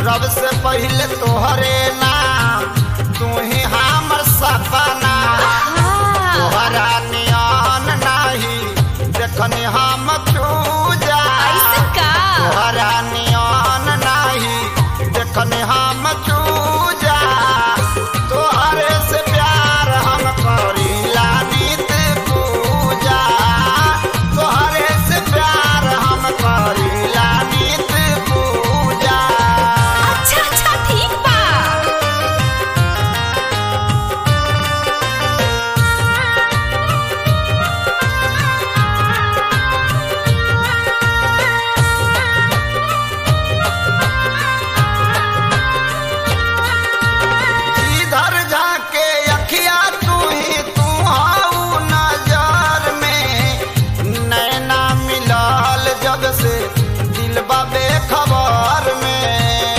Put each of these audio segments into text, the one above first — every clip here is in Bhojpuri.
सबसे पहले तोहरे नाम तू ही हमर सपना तोहरा नियन नाही देखनी हम चूजा तोहरा नियन नाही देखनी हम चूजा तोहरे से प्यार हम करीला नित पूजा तोहरे से प्यार हम करीला नित पूजा। अच्छा अच्छा ठीक बा। इधर जाके अखिया तू ही तू हाउ नजर में नैना मिलल जग से दिलबा बेखबर में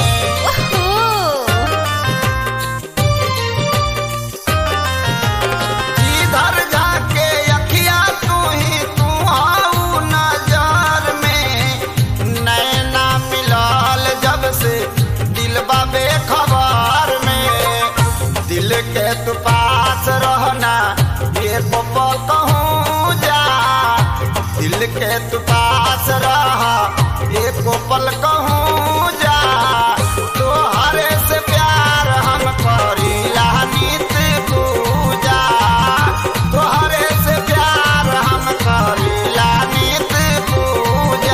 इधर जाके अखिया तू ही तू हाउ नजर में नैना मिलल जब से दिलबा बेखबर में दिल के तू पास रहना ये पल कहूँ जा दिल के तू पास रहा एक पल कहूँ जा तोहरे से प्यार हम करीला नित पूजा तोहरे से प्यार हम करीला नित पूजा।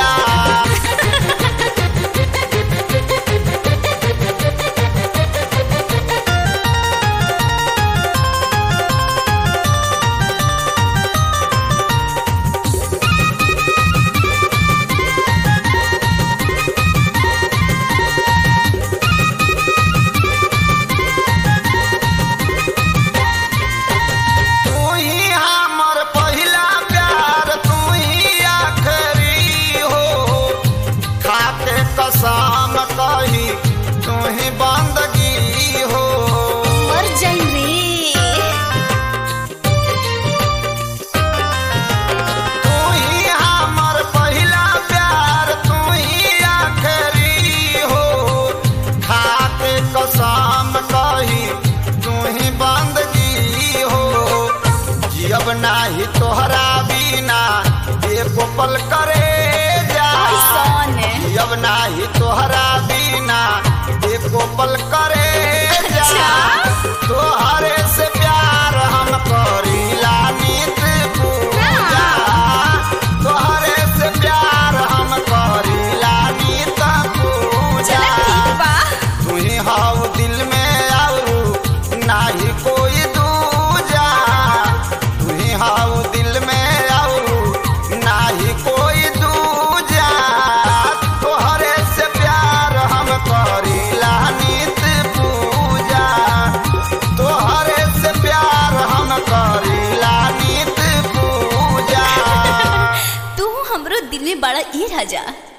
तू ही हमर पहिला प्यार तू ही आखरी हो खाते कसम कही तू ही बंदगी हो मर जाई रे। तू ही हमर पहिला प्यार तू ही आखरी हो खाते कसम कही तू ही बंदगी हो जियब नाही तोहरा बिना एको पल करे जा ऐसन जियब नाही तोहरा बिना एको पल करे जा अच्छा। तोहरे से प्यार हम करीला नित पूजा तोहरे से प्यार हम करीला नित पूजा। चला ठीक बा। तू ही हाउ दिल में आऊ नाही कोई दूजा तू ही हाउ दिल में आऊ नाही कोई दूजा तोहरे से प्यार हम करीला नित पूजा तोहरे से प्यार हम करीला नित पूजा। तू हमरो दिल में बड़ा ये राजा।